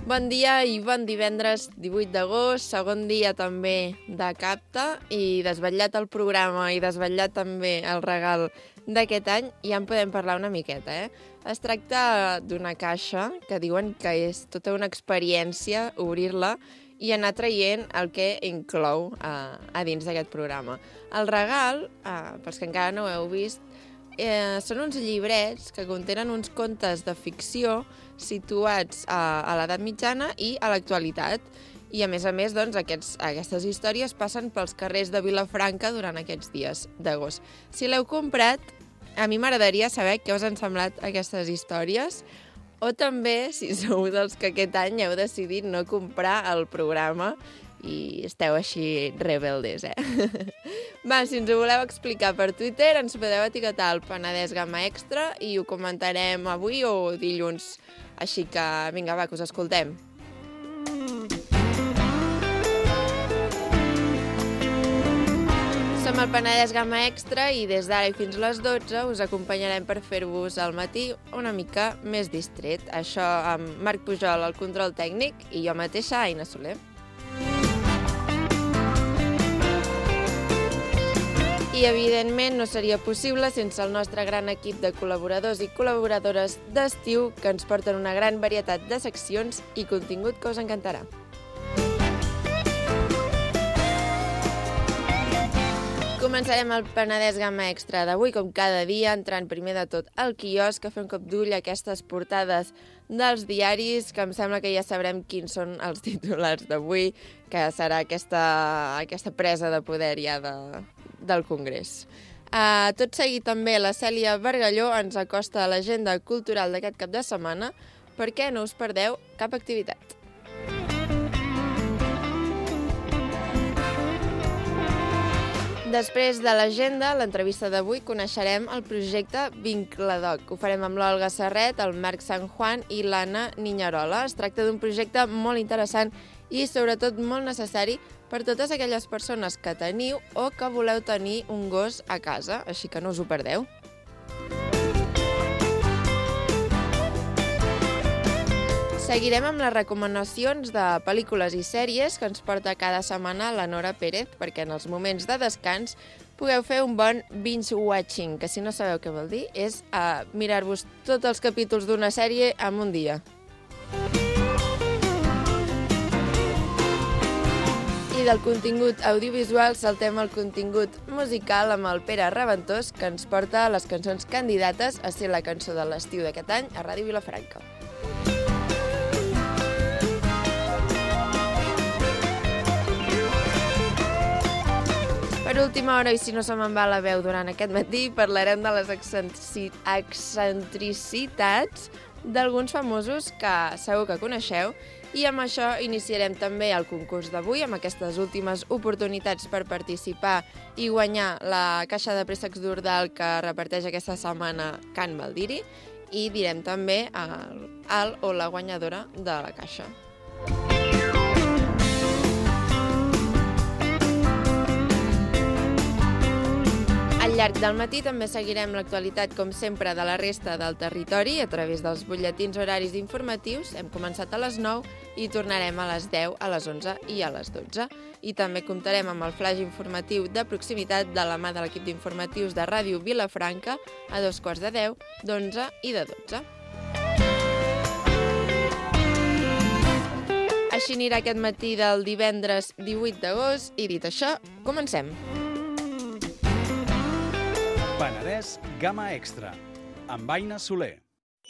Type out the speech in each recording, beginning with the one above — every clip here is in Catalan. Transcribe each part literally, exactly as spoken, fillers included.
Bon dia i bon divendres divuit d'agost, segon dia també de Capta, i desvetllat el programa i desvetllat també el regal d'aquest any, ja en podem parlar una miqueta, eh? Es tracta d'una caixa que diuen que és tota una experiència obrir-la i anar traient el que inclou eh, a dins d'aquest programa. El regal, eh, pels que encara no ho heu vist, eh, són uns llibrets que contenen uns contes de ficció situats a, a l'edat mitjana i a l'actualitat. I, a més a més, doncs, aquests, aquestes històries passen pels carrers de Vilafranca durant aquests dies d'agost. Si l'heu comprat, a mi m'agradaria saber què us han semblat aquestes històries, o també, si sou dels que aquest any heu decidit no comprar el programa i esteu així rebeldes, eh? Va, si ens ho voleu explicar per Twitter, ens podeu etiquetar al Penedès Gamma Extra i ho comentarem avui o dilluns. Així que, vinga, va, que us escoltem. Som al Penedès Gamma Extra i des d'ara i fins a les dotze us acompanyarem per fer-vos al matí una mica més distret. Això amb Marc Pujol al control tècnic i jo mateixa, Aina Soler. I, evidentment, no seria possible sense el nostre gran equip de col·laboradors i col·laboradores d'estiu que ens porten una gran varietat de seccions i contingut que us encantarà. Començarem el Penedès Gamma Extra d'avui, com cada dia, entrant primer de tot al quiosc, a fer un cop d'ull a aquestes portades dels diaris, que em sembla que ja sabrem quins són els titulars d'avui, que serà aquesta, aquesta presa de poder ja de, del Congrés. Uh, tot seguit també la Cèlia Bargalló ens acosta a l'agenda cultural d'aquest cap de setmana perquè no us perdeu cap activitat. Després de l'agenda, l'entrevista d'avui, coneixerem el projecte Vincladoc. Ho farem amb l'Olga Serret, el Marc San Juan i l'Anna Niñarola. Es tracta d'un projecte molt interessant i, sobretot, molt necessari per totes aquelles persones que teniu o que voleu tenir un gos a casa, així que no us ho perdeu. Seguirem amb les recomanacions de pel·lícules i sèries que ens porta cada setmana la Nora Pérez, perquè en els moments de descans pugueu fer un bon binge-watching, que si no sabeu què vol dir, és uh, mirar-vos tots els capítols d'una sèrie en un dia. I del contingut audiovisual saltem al contingut musical amb el Pere Reventós, que ens porta les cançons candidates a ser la cançó de l'estiu d'aquest any a Ràdio Vilafranca. Per última hora, i si no se me'n va la veu durant aquest matí, parlarem de les excentricitats d'alguns famosos que segur que coneixeu, i amb això iniciarem també el concurs d'avui, amb aquestes últimes oportunitats per participar i guanyar la caixa de préssecs d'Ordal que reparteix aquesta setmana Can Baldiri, i direm també el, el o la guanyadora de la caixa. Al llarg del matí també seguirem l'actualitat, com sempre, de la resta del territori a través dels butlletins horaris informatius. Hem començat a les nou i tornarem a les deu, a les onze i a les dotze. I també comptarem amb el flaix informatiu de proximitat de la mà de l'equip d'informatius de Ràdio Vilafranca a dos quarts de deu, d'onze i de dotze. Així anirà aquest matí del divendres divuit d'agost i, dit això, comencem. Penedès Gamma Extra, amb Aina Soler.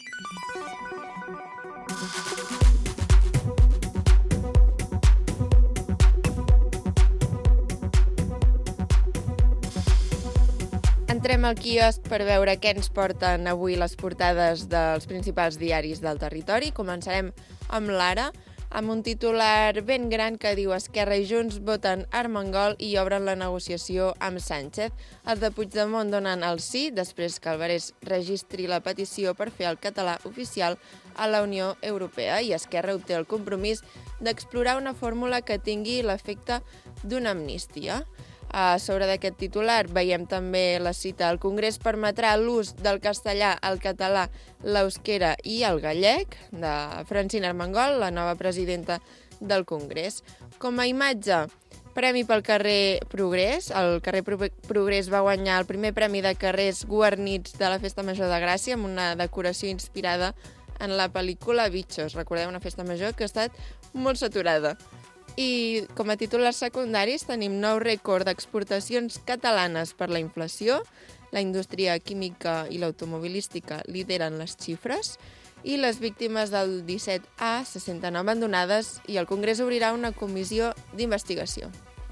Entrem al quiosc per veure què ens porten avui les portades dels principals diaris del territori. Començarem amb l'Ara, amb un titular ben gran que diu Esquerra i Junts voten Armengol i obren la negociació amb Sánchez. Els de Puigdemont donen el sí després que Alvarez registri la petició per fer el català oficial a la Unió Europea i Esquerra obté el compromís d'explorar una fórmula que tingui l'efecte d'una amnistia. A sobre d'aquest titular veiem també la cita: el Congrés permetrà l'ús del castellà, el català, l'euskera i el gallec, de Francina Armengol, la nova presidenta del Congrés. Com a imatge, premi pel carrer Progrés. El carrer Progrés va guanyar el primer premi de carrers guarnits de la Festa Major de Gràcia amb una decoració inspirada en la pel·lícula Bitxos. Recordeu, una festa major que ha estat molt saturada. I com a titulars secundaris tenim nou rècord d'exportacions catalanes per la inflació. La indústria química i l'automobilística lideren les xifres i les víctimes del disset A se senten abandonades i el Congrés obrirà una comissió d'investigació.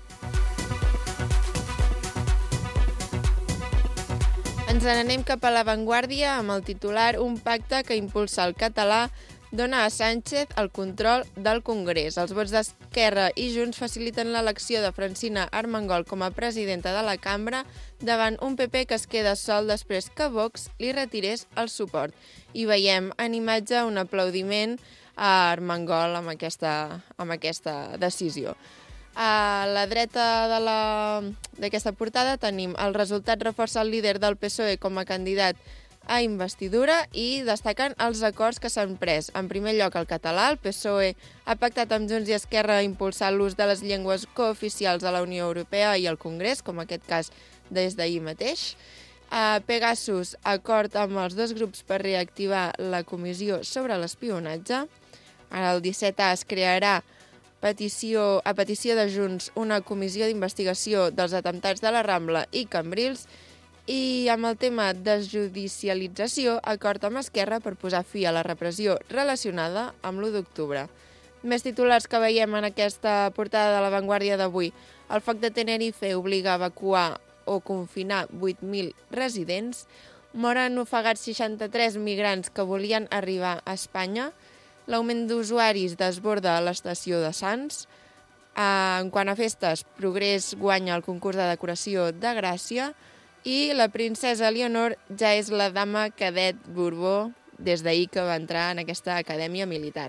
Ens n'anem cap a l'avantguàrdia amb el titular: un pacte que impulsa el català dona a Sánchez el control del Congrés. Els vots d'Esquerra i Junts faciliten l'elecció de Francina Armengol com a presidenta de la cambra davant un P P que es queda sol després que Vox li retirés el suport. I veiem en imatge un aplaudiment a Armengol amb aquesta, amb aquesta decisió. A la dreta de la, d'aquesta portada tenim: el resultat reforça el líder del P S O E com a candidat a investidura i destaquen els acords que s'han pres. En primer lloc, el català. El P S O E ha pactat amb Junts i Esquerra impulsar l'ús de les llengües cooficials a la Unió Europea i al Congrés, com en aquest cas des d'ahir mateix. A Pegasus, acord amb els dos grups per reactivar la comissió sobre l'espionatge. Ara el disset A es crearà petició, a petició de Junts una comissió d'investigació dels atemptats de la Rambla i Cambrils. I amb el tema desjudicialització, acord amb Esquerra per posar fi a la repressió relacionada amb l'u d'octubre. Més titulars que veiem en aquesta portada de l'avantguàrdia d'avui. El foc de Tenerife obliga a evacuar o confinar vuit mil residents. Moren ofegats seixanta-tres migrants que volien arribar a Espanya. L'augment d'usuaris desborda a l'estació de Sants. En quant a festes, Progrés guanya el concurs de decoració de Gràcia. I la princesa Leonor ja és la dama cadet Borbó des d'ahir que va entrar en aquesta acadèmia militar.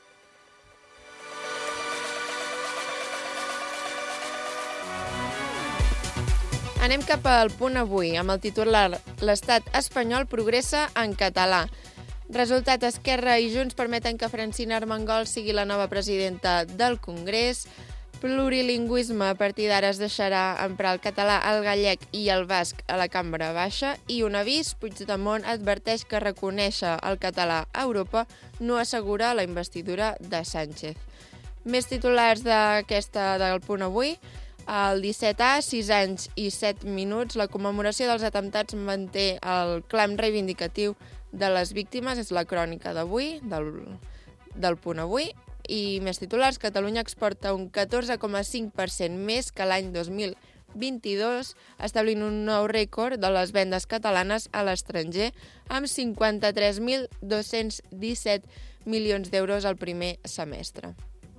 Anem cap al Punt Avui, amb el titular: l'estat espanyol progressa en català. Resultat: Esquerra i Junts permeten que Francina Armengol sigui la nova presidenta del Congrés. Plurilingüisme: a partir d'ara es deixarà emprar el català, el gallec i el basc a la cambra baixa. I un avís: Puigdemont adverteix que reconèixer el català a Europa no assegura la investidura de Sánchez. Més titulars d'aquesta del Punt Avui. El disset A, sis anys i set minuts. La commemoració dels atemptats manté el clam reivindicatiu de les víctimes. És la crònica d'avui, del, del Punt Avui. I més titulars: Catalunya exporta un catorze coma cinc per cent més que l'any dos mil vint-i-dos, establint un nou rècord de les vendes catalanes a l'estranger, amb cinquanta-tres mil dos-cents disset milions d'euros al primer semestre.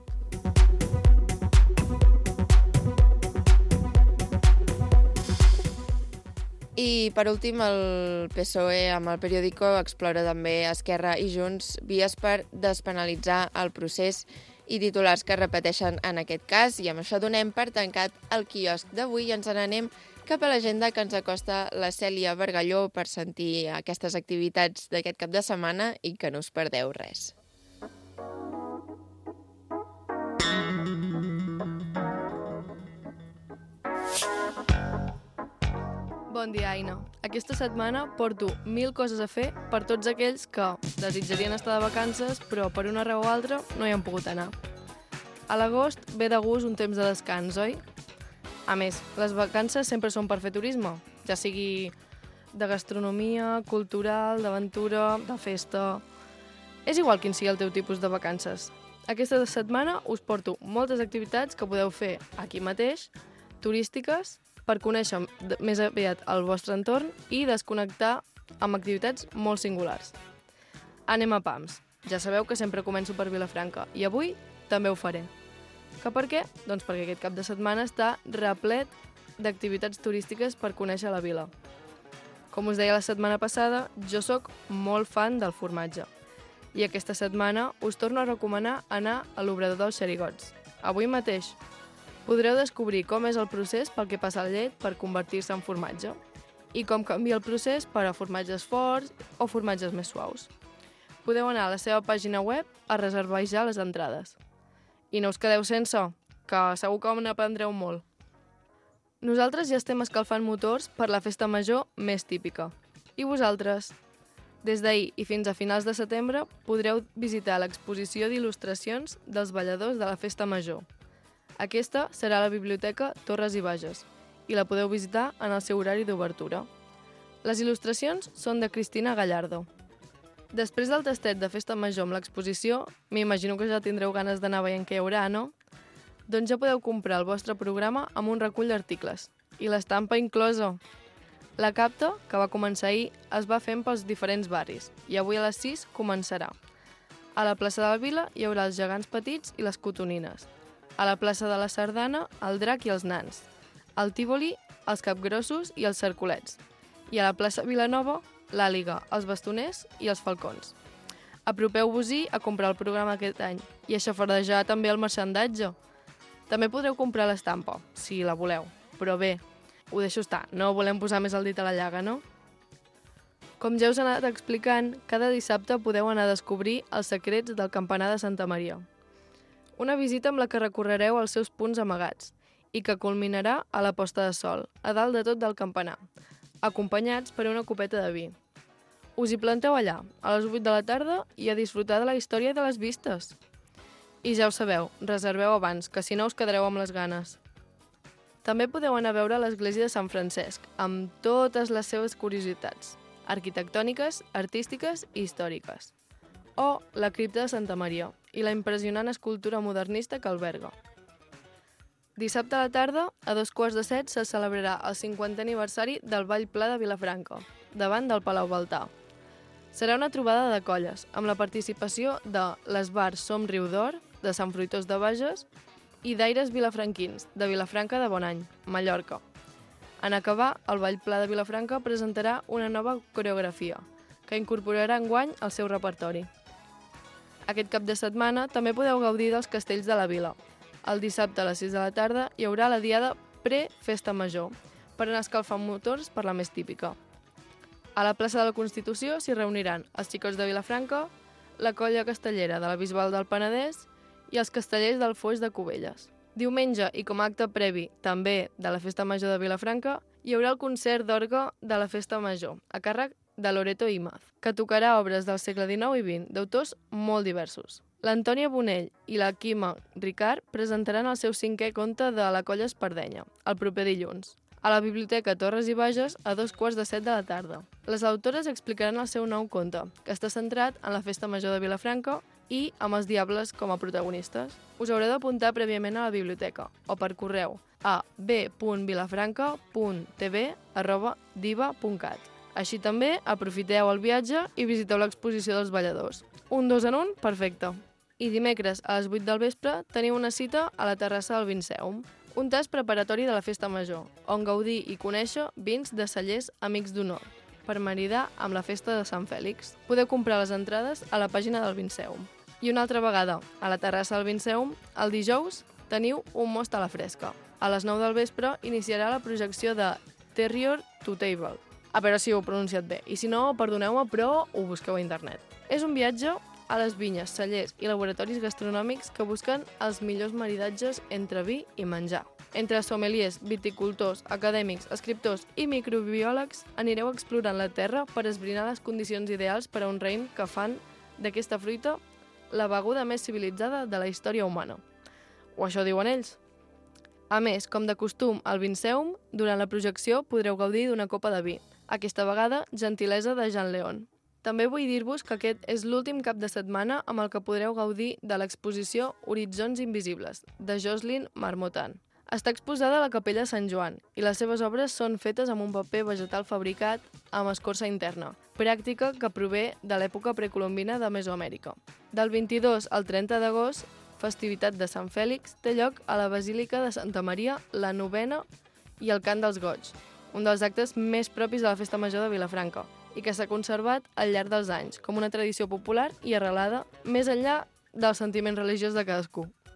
I, per últim, el P S O E amb el Periódico explora també Esquerra i Junts vies per despenalitzar el procés i titulars que repeteixen en aquest cas. I amb això donem per tancat el quiosc d'avui i ens n'anem cap a l'agenda que ens acosta la Cèlia Bargalló per sentir aquestes activitats d'aquest cap de setmana i que no us perdeu res. Bon dia, Aina. Aquesta setmana porto mil coses a fer per tots aquells que desitjarien estar de vacances, però per una raó o altra no hi han pogut anar. A l'agost ve de gust un temps de descans, oi? A més, les vacances sempre són per fer turisme, ja sigui de gastronomia, cultural, d'aventura, de festa... És igual quin sigui el teu tipus de vacances. Aquesta setmana us porto moltes activitats que podeu fer aquí mateix, turístiques, per conèixer més aviat el vostre entorn i desconnectar amb activitats molt singulars. Anem a pams. Ja sabeu que sempre començo per Vilafranca i avui també ho faré. Que per què? Doncs perquè aquest cap de setmana està replet d'activitats turístiques per conèixer la vila. Com us deia la setmana passada, jo sóc molt fan del formatge. I aquesta setmana us torno a recomanar anar a l'Obrador dels Xerigots. Avui mateix. Podreu descobrir com és el procés pel que passa la llet per convertir-se en formatge i com canvia el procés per a formatges forts o formatges més suaus. Podeu anar a la seva pàgina web a reservar ja les entrades. I no us quedeu sense, que segur que n'aprendreu molt. Nosaltres ja estem escalfant motors per la festa major més típica. I vosaltres? Des d'ahir i fins a finals de setembre podreu visitar l'exposició d'il·lustracions dels balladors de la festa major. Aquesta serà a la Biblioteca Torres i Bages i la podeu visitar en el seu horari d'obertura. Les il·lustracions són de Cristina Gallardo. Després del tastet de festa major amb l'exposició, m'imagino que ja tindreu ganes d'anar veient què hi haurà, no? Doncs ja podeu comprar el vostre programa amb un recull d'articles. I l'estampa inclosa! La capta, que va començar ahir, es va fent pels diferents barris i avui a les sis començarà. A la plaça de la Vila hi haurà els gegants petits i les cotonines. A la plaça de la Sardana, el drac i els nans. Al Tívoli, els capgrossos i els cercolets. I a la plaça Vilanova, l'àliga, els bastoners i els falcons. Apropeu-vos-hi a comprar el programa aquest any i a xafardejar també el marxandatge. També podreu comprar l'estampa, si la voleu. Però bé, ho deixo estar, no volem posar més el dit a la llaga, no? Com ja us he anat explicant, cada dissabte podeu anar a descobrir els secrets del campanar de Santa Maria. Una visita amb la que recorrereu els seus punts amagats i que culminarà a la posta de sol, a dalt de tot del campanar, acompanyats per una copeta de vi. Us hi planteu allà, a les vuit de la tarda, i a disfrutar de la història i de les vistes. I ja ho sabeu, reserveu abans, que si no us quedareu amb les ganes. També podeu anar a veure l'església de Sant Francesc, amb totes les seves curiositats, arquitectòniques, artístiques i històriques. O la cripta de Santa Maria i la impressionant escultura modernista que alberga. Dissabte a la tarda, a dos quarts de set, se celebrarà el cinquantè aniversari del Ball Pla de Vilafranca, davant del Palau Baltà. Serà una trobada de colles, amb la participació de l'Esbar Som Riu d'Or, de Sant Fruitós de Bages, i d'Aires Vilafranquins, de Vilafranca de Bonany, Mallorca. En acabar, el Ball Pla de Vilafranca presentarà una nova coreografia, que incorporarà enguany al seu repertori. Aquest cap de setmana també podeu gaudir dels castells de la vila. El dissabte a les sis de la tarda hi haurà la diada pre-Festa Major, per anar escalfant motors per la més típica. A la plaça de la Constitució s'hi reuniran els xicots de Vilafranca, la colla castellera de la Bisbal del Penedès i els castellers del Foix de Cubelles. Diumenge, i com a acte previ també de la Festa Major de Vilafranca, hi haurà el concert d'orgue de la Festa Major, a càrrec de Loreto Imaz, que tocarà obres del segle dinou i vint, d'autors molt diversos. L'Antònia Bonell i la Quima Ricard presentaran el seu cinquè conte de la Colla Espardenya, el proper dilluns, a la Biblioteca Torres i Bages a dos quarts de set de la tarda. Les autores explicaran el seu nou conte, que està centrat en la Festa Major de Vilafranca i amb els diables com a protagonistes. Us haureu d'apuntar prèviament a la biblioteca o per correu a b punt vilafranca punt t v arroba diva punt cat. Així també aprofiteu el viatge i visiteu l'exposició dels balladors. Un dos en un, perfecte. I dimecres a les vuit del vespre teniu una cita a la terrassa del Vinceum, un tast preparatori de la Festa Major, on gaudir i conèixer vins de cellers amics d'honor, per maridar amb la festa de Sant Fèlix. Podeu comprar les entrades a la pàgina del Vinceum. I una altra vegada, a la terrassa del Vinceum, el dijous teniu un most a la fresca. A les nou del vespre iniciarà la projecció de Terrier to Table. A veure si ho he pronunciat bé, i si no, perdoneu-me, però ho busqueu a internet. És un viatge a les vinyes, cellers i laboratoris gastronòmics que busquen els millors maridatges entre vi i menjar. Entre sommeliers, viticultors, acadèmics, escriptors i microbiòlegs anireu explorant la terra per esbrinar les condicions ideals per a un raïm que fan d'aquesta fruita la beguda més civilitzada de la història humana. O això diuen ells. A més, com de costum al Vinceum, durant la projecció podreu gaudir d'una copa de vi, aquesta vegada gentilesa de Jean León. També vull dir-vos que aquest és l'últim cap de setmana amb el que podreu gaudir de l'exposició Horitzons Invisibles, de Jocelyn Marmottan. Està exposada a la capella de Sant Joan i les seves obres són fetes amb un paper vegetal fabricat amb escorça interna, pràctica que prové de l'època precolombina de Mesoamèrica. Del vint-i-dos al trenta d'agost, festivitat de Sant Fèlix, té lloc a la Basílica de Santa Maria la novena i el Cant dels Goigs, un dels actes més propis de la Festa Major de Vilafranca, i que s'ha conservat al llarg dels anys com una tradició popular i arrelada més enllà del sentiment religiós de cadascú.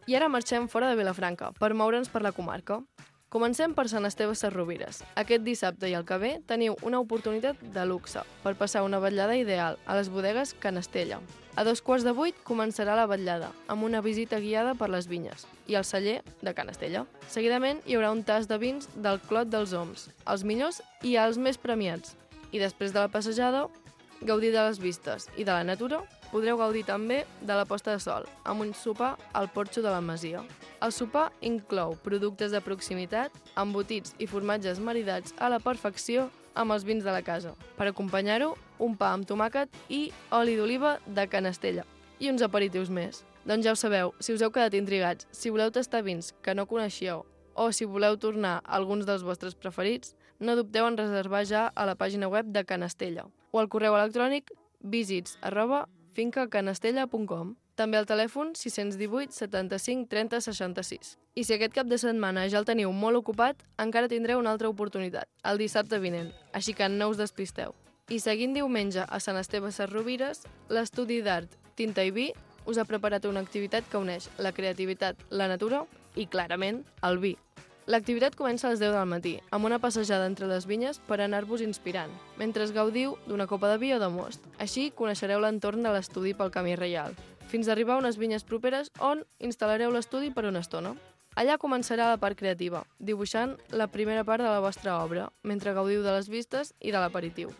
I ara marxem fora de Vilafranca per moure'ns per la comarca. Comencem per Sant Esteve Sesrovires. Aquest dissabte i el que ve teniu una oportunitat de luxe per passar una vetllada ideal a les bodegues Can Estella. A dos quarts de vuit començarà la vetllada, amb una visita guiada per les vinyes i el celler de Can Estella. Seguidament hi haurà un tas de vins del Clot dels Oms, els millors i els més premiats. I després de la passejada, gaudir de les vistes i de la natura, podreu gaudir també de la posta de sol, amb un sopar al porxo de la Masia. El sopar inclou productes de proximitat, embotits i formatges maridats a la perfecció amb els vins de la casa. Per acompanyar-ho, un pa amb tomàquet i oli d'oliva de Can Estella. I uns aperitius més. Doncs ja ho sabeu, si us heu quedat intrigats, si voleu tastar vins que no coneixeu o si voleu tornar a alguns dels vostres preferits, no dubteu en reservar ja a la pàgina web de Can Estella o al correu electrònic visits arroba finca canestella punt com. També al telèfon sis divuit setanta-cinc trenta seixanta-sis. I si aquest cap de setmana ja el teniu molt ocupat, encara tindreu una altra oportunitat, el dissabte vinent, així que no us despisteu. I seguint diumenge a Sant Esteve Sesrovires, l'Estudi d'Art Tinta i Vi us ha preparat una activitat que uneix la creativitat, la natura i, clarament, el vi. L'activitat comença a les deu del matí, amb una passejada entre les vinyes per anar-vos inspirant, mentre gaudiu d'una copa de vi o de most. Així coneixereu l'entorn de l'estudi pel Camí Reial, fins a arribar a unes vinyes properes on instal·lareu l'estudi per una estona. Allà començarà la part creativa, dibuixant la primera part de la vostra obra, mentre gaudiu de les vistes i de l'aperitiu.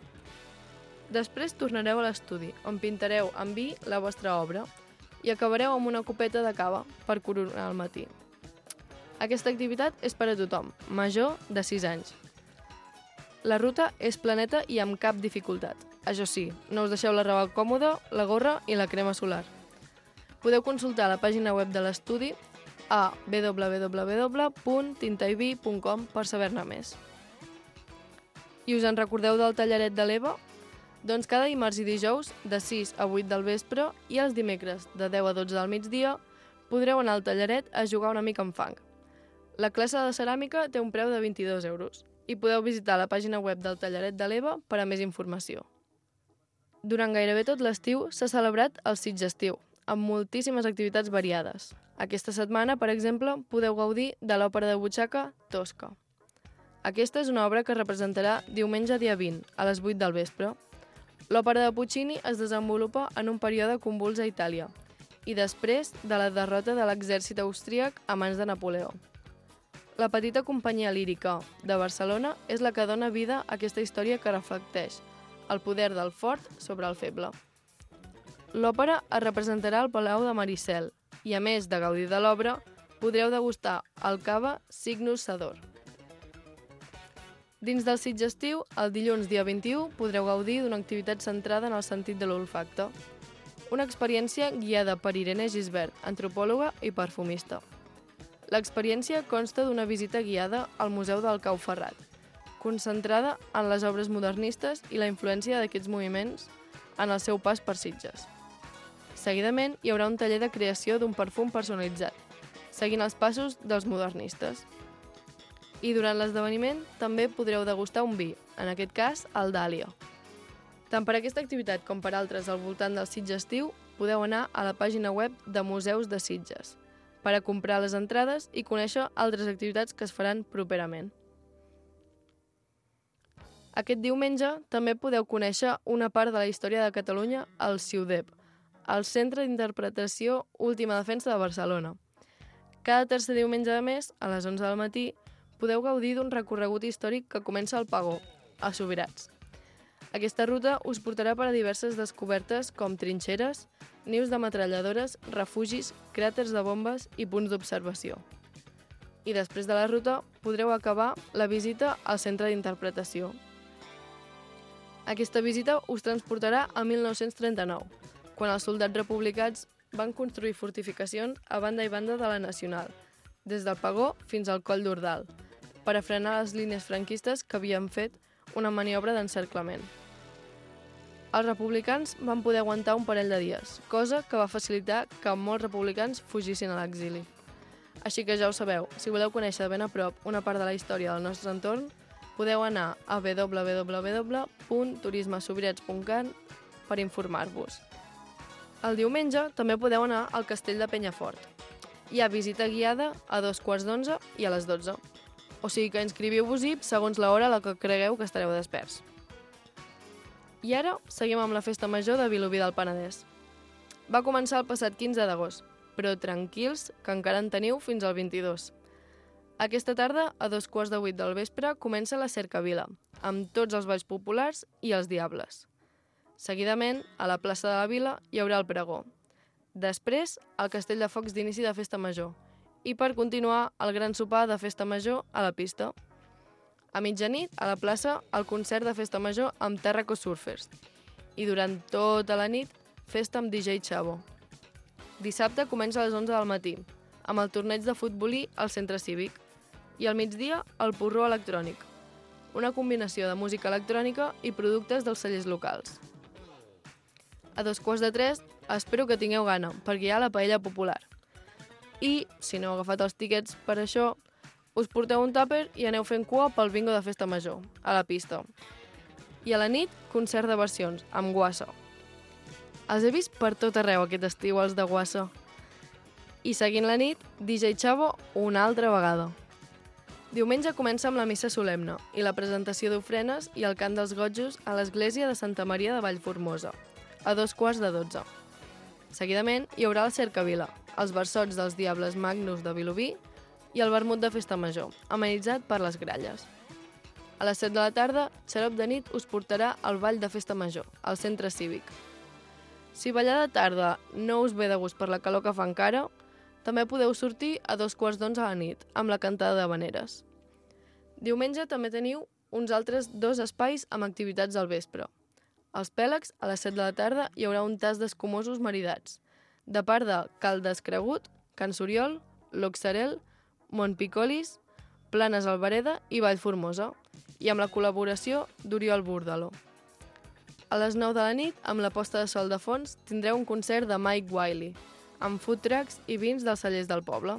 Després tornareu a l'estudi, on pintareu amb vi la vostra obra, i acabareu amb una copeta de cava per coronar el matí. Aquesta activitat és per a tothom, major de sis anys. La ruta és planeta i amb cap dificultat. Això sí, no us deixeu la roba còmoda, la gorra i la crema solar. Podeu consultar la pàgina web de l'estudi a w w w punt tinta i vi punt com per saber-ne més. I us en recordeu del tallaret de l'Eva? Doncs cada dimarts i dijous, de sis a vuit del vespre, i els dimecres, de deu a dotze del migdia, podreu anar al tallaret a jugar una mica amb fang. La classe de ceràmica té un preu de vint-i-dos euros i podeu visitar la pàgina web del tallaret de l'Eva per a més informació. Durant gairebé tot l'estiu s'ha celebrat el Sitgestiu, amb moltíssimes activitats variades. Aquesta setmana, per exemple, podeu gaudir de l'òpera de butxaca Tosca. Aquesta és una obra que es representarà diumenge dia vint, a les vuit del vespre. L'òpera de Puccini es desenvolupa en un període convuls a Itàlia i després de la derrota de l'exèrcit austríac a mans de Napoleó. La petita companyia lírica de Barcelona és la que dona vida a aquesta història que reflecteix el poder del fort sobre el feble. L'òpera es representarà al Palau de Maricel i, a més de gaudir de l'obra, podreu degustar el cava Cygnus Sador. Dins del Sitgestiu, el dilluns dia vint-i-u podreu gaudir d'una activitat centrada en el sentit de l'olfacte. Una experiència guiada per Irene Gisbert, antropòloga i perfumista. L'experiència consta d'una visita guiada al Museu del Cau Ferrat, concentrada en les obres modernistes i la influència d'aquests moviments en el seu pas per Sitges. Seguidament, hi haurà un taller de creació d'un perfum personalitzat, seguint els passos dels modernistes. I durant l'esdeveniment també podreu degustar un vi, en aquest cas el Dàlia. Tant per aquesta activitat com per altres al voltant del Sitgestiu, podeu anar a la pàgina web de Museus de Sitges per a comprar les entrades i conèixer altres activitats que es faran properament. Aquest diumenge també podeu conèixer una part de la història de Catalunya al CIUDEP, el Centre d'Interpretació Última Defensa de Barcelona. Cada tercer diumenge de mes, a les onze del matí, podeu gaudir d'un recorregut històric que comença al Pagó, a Subirats. Aquesta ruta us portarà per a diverses descobertes com trinxeres, nius de metralladores, refugis, cràters de bombes i punts d'observació. I després de la ruta podreu acabar la visita al Centre d'Interpretació. Aquesta visita us transportarà a mil nou-cents trenta-nou, quan els soldats republicans van construir fortificacions a banda i banda de la Nacional, des del Pagó fins al Coll d'Ordal, per a frenar les línies franquistes que havien fet una maniobra d'encerclament. Els republicans van poder aguantar un parell de dies, cosa que va facilitar que molts republicans fugissin a l'exili. Així que ja ho sabeu, si voleu conèixer de ben a prop una part de la història del nostre entorn, podeu anar a w w w punt turismesubirats punt cat per informar-vos. El diumenge també podeu anar al Castell de Penyafort. hi ha visita guiada a dos quarts d'onze i a les dotze. O sigui que inscriviu-vos-hi segons l'hora a la que cregueu que estareu desperts. I ara seguim amb la festa major de Vilobí del Penedès. Va començar el passat quinze d'agost, però tranquils que encara en teniu fins al vint-i-dos. Aquesta tarda, a dos quarts de vuit del vespre, comença la cercavila, amb tots els balls populars i els diables. Seguidament, a la plaça de la Vila hi haurà el pregó. Després, el castell de focs d'inici de festa major. I per continuar, el gran sopar de festa major a la pista. A mitjanit, a la plaça, el concert de festa major amb Tarraco Surfers. I durant tota la nit, festa amb D J Chavo. Dissabte comença a les onze del matí, amb el torneig de futbolí al centre cívic. I al migdia, el porró electrònic. Una combinació de música electrònica i productes dels cellers locals. A dos quarts de tres, espero que tingueu gana, perquè hi ha la paella popular. I, si no heu agafat els tíquets per això, us porteu un tàper i aneu fent cua pel bingo de festa major, a la pista. I a la nit, concert de versions, amb guassa. Els he vist per tot arreu aquest estiu, els de guassa. I seguint la nit, D J Chavo una altra vegada. Diumenge comença amb la missa solemne i la presentació d'ofrenes i el cant dels gotjos a l'església de Santa Maria de Vallformosa, a dos quarts de dotze. Seguidament, hi haurà la cercavila, els versots dels Diables Magnus de Vilobí i el vermut de festa major, amenitzat per les gralles. A les set de la tarda, Xarop de nit us portarà al ball de festa major, al centre cívic. Si ballar de tarda no us ve de gust per la calor que fa encara, també podeu sortir a dos quarts d'onze a la nit, amb la cantada d'havaneres. Diumenge també teniu uns altres dos espais amb activitats al vespre. Als Pèlegs, a les set de la tarda, hi haurà un tas d'escumosos maridats, de part de Cal Descregut, Can Soriol, L'Oxarel, Montpicolis, Planes Albereda i Vallformosa, i amb la col·laboració d'Oriol Burdalo. A les nou de la nit, amb la posta de sol de fons, tindreu un concert de Mike Wiley, amb food trucks i vins dels cellers del poble.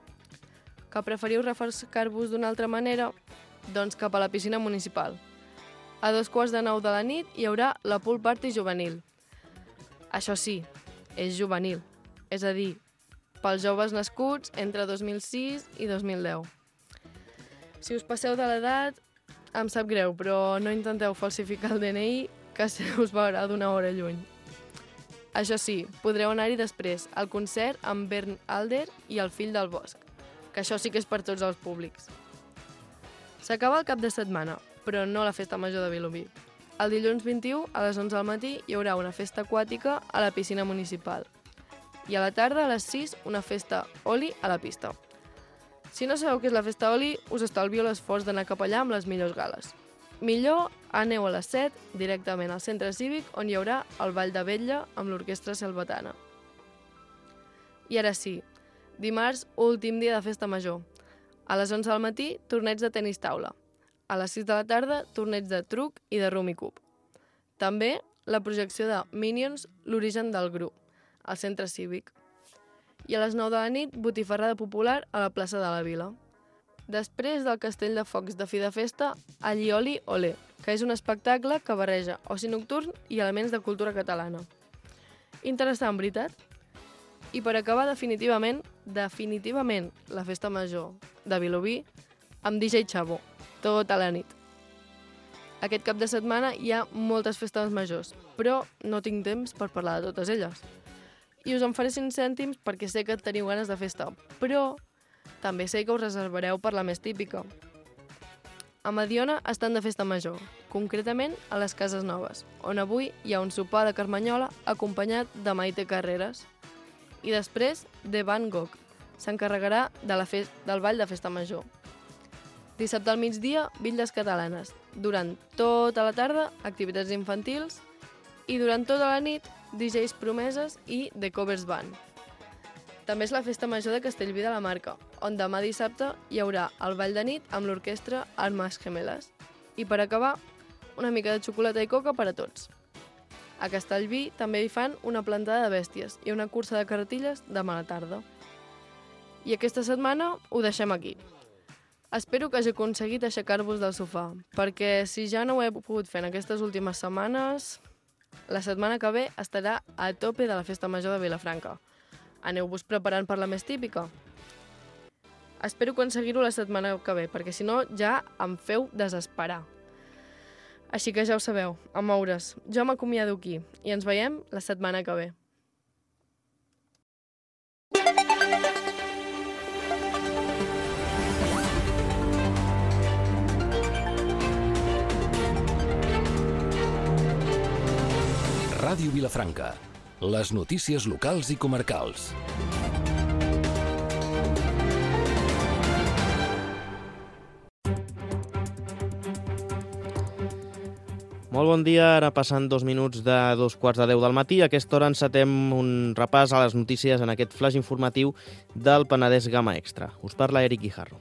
Que preferiu refrescar-vos d'una altra manera? Doncs cap a la piscina municipal. A dos quarts de nou de la nit hi haurà la pool party juvenil. Això sí, és juvenil, és a dir, pels joves nascuts entre dos mil sis i dos mil deu. Si us passeu de l'edat, em sap greu, però no intenteu falsificar el D N I, que se us veurà d'una hora lluny. Això sí, podreu anar-hi després, al concert amb Bernd Alder i el fill del bosc, que això sí que és per tots els públics. S'acaba el cap de setmana, però no la festa major de Vilobí. El dilluns vint-i-u, a les onze del matí, hi haurà una festa aquàtica a la piscina municipal. I a la tarda, a les sis, una festa oli a la pista. Si no sabeu què és la festa oli, us estalvio l'esforç d'anar cap allà amb les millors gales. Millor aneu a les set directament al centre cívic on hi haurà el ball de vetlla amb l'orquestra selvatana. I ara sí, dimarts, últim dia de festa major. A les onze del matí, torneig de tenis taula. A les sis de la tarda, torneig de truc i de Rumicub. També la projecció de Minions, l'origen del Gru, al centre cívic. I a les nou de la nit, botifarrada popular a la plaça de la Vila. Després del castell de focs de fi de festa, Allioli Olé, que és un espectacle que barreja oci nocturn i elements de cultura catalana. Interessant, veritat? I per acabar definitivament, definitivament, la festa major de Vilobí amb D J Chavo, tota la nit. Aquest cap de setmana hi ha moltes festes majors, però no tinc temps per parlar de totes elles. I us en faré cinc cèntims perquè sé que teniu ganes de festa, però també sé que us reservareu per la més típica. A Mediona estan de festa major, concretament a les Cases Noves, on avui hi ha un sopar de carmanyola acompanyat de Maite Carreras. I després, de Van Gogh, s'encarregarà de la fe- del ball de festa major. Dissabte al migdia, bitlles catalanes. Durant tota la tarda, activitats infantils. I durant tota la nit, D Js promeses i The Covers Band. També és la festa major de Castellví de la Marca, on demà dissabte hi haurà el ball de nit amb l'orquestra Almas Gemelas. I per acabar, una mica de xocolata i coca per a tots. A Castellví també hi fan una plantada de bèsties i una cursa de carretilles demà a la tarda. I aquesta setmana ho deixem aquí. Espero que hagi aconseguit aixecar-vos del sofà, perquè si ja no ho he pogut fer en aquestes últimes setmanes, la setmana que ve estarà a tope de la festa major de Vilafranca, Aneu-vos preparant per la més típica. Espero aconseguir-ho la setmana que ve, perquè si no ja em feu desesperar. Així que ja ho sabeu, a moure's. Jo m'acomiado aquí i ens veiem la setmana que ve. Ràdio Vilafranca. Les notícies locals i comarcals. Molt bon dia, ara passant dos minuts de dos quarts de deu del matí. A aquesta hora encetem un repàs a les notícies en aquest flash informatiu del Penedès Gamma Extra. Us parla Eric Guijarro.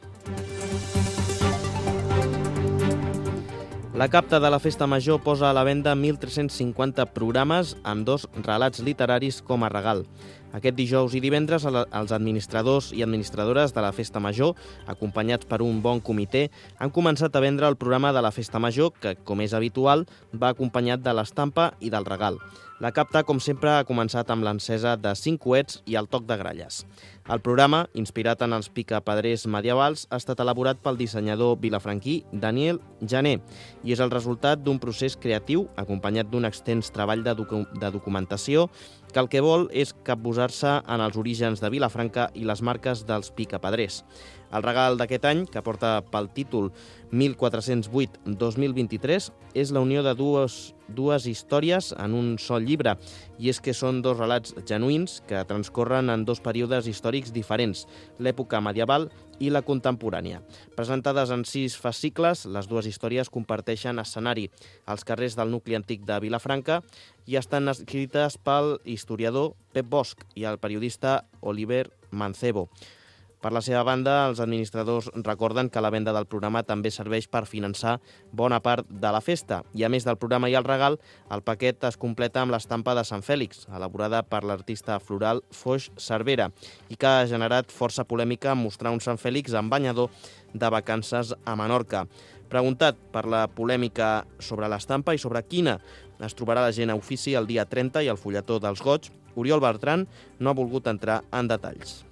La Capta de la Festa Major posa a la venda mil tres-cents cinquanta programes amb dos relats literaris com a regal. Aquest dijous i divendres, els administradors i administradores de la Festa Major, acompanyats per un bon comitè, han començat a vendre el programa de la Festa Major, que, com és habitual, va acompanyat de l'estampa i del regal. La Capta, com sempre, ha començat amb l'encesa de cinc coets i el toc de gralles. El programa, inspirat en els picapedrers medievals, ha estat elaborat pel dissenyador vilafranquí Daniel Jané i és el resultat d'un procés creatiu acompanyat d'un extens treball de, docu de documentació que el que vol és capbusar-se en els orígens de Vilafranca i les marques dels picapedrers. El regal d'aquest any, que porta pel títol mil quatre-cents vuit dos mil vint-i-tres, és la unió de dues, dues històries en un sol llibre, i és que són dos relats genuïns que transcorren en dos períodes històrics diferents, l'època medieval i la contemporània. Presentades en sis fascicles, les dues històries comparteixen escenari als carrers del nucli antic de Vilafranca i estan escrites pel historiador Pep Bosch i el periodista Oliver Mancebo. Per la seva banda, els administradors recorden que la venda del programa també serveix per finançar bona part de la festa. I a més del programa i el regal, el paquet es completa amb l'estampa de Sant Fèlix, elaborada per l'artista floral Foix Cervera, i que ha generat força polèmica en mostrar un Sant Fèlix en banyador de vacances a Menorca. Preguntat per la polèmica sobre l'estampa i sobre quina es trobarà la gent a ofici el dia trenta i el fulletó dels goig, Oriol Bertran no ha volgut entrar en detalls.